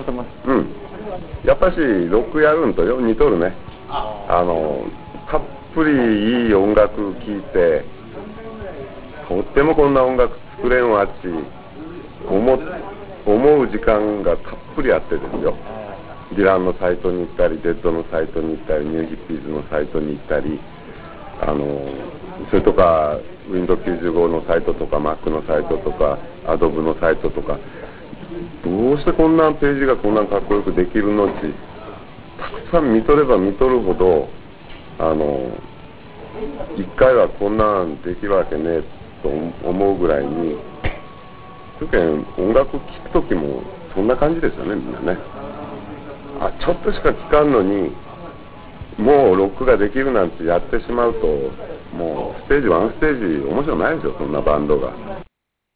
とても。 うん。やっぱしロックやるんとよ似とるね。たっぷりいい音楽聴いて、とってもこんな音楽作れんわっち思う時間がたっぷりあってですよ。ディランのサイトに行ったり、デッドのサイトに行ったり、ニューヒッピーズのサイトに行ったり、それとか Windows95 のサイトとか Mac のサイトとか Adobe のサイトとか、どうしてこんなページがこんなかっこよくできるのっちたくさん見とれば見とるほど一回はこんなんできるわけねえと思うぐらいに、特に音楽聴くときもそんな感じですよね、みんなね。ちょっとしか聴かんのにもうロックができるなんてやってしまうと、もうステージワンステージ面白くないですよ、そんなバンドが。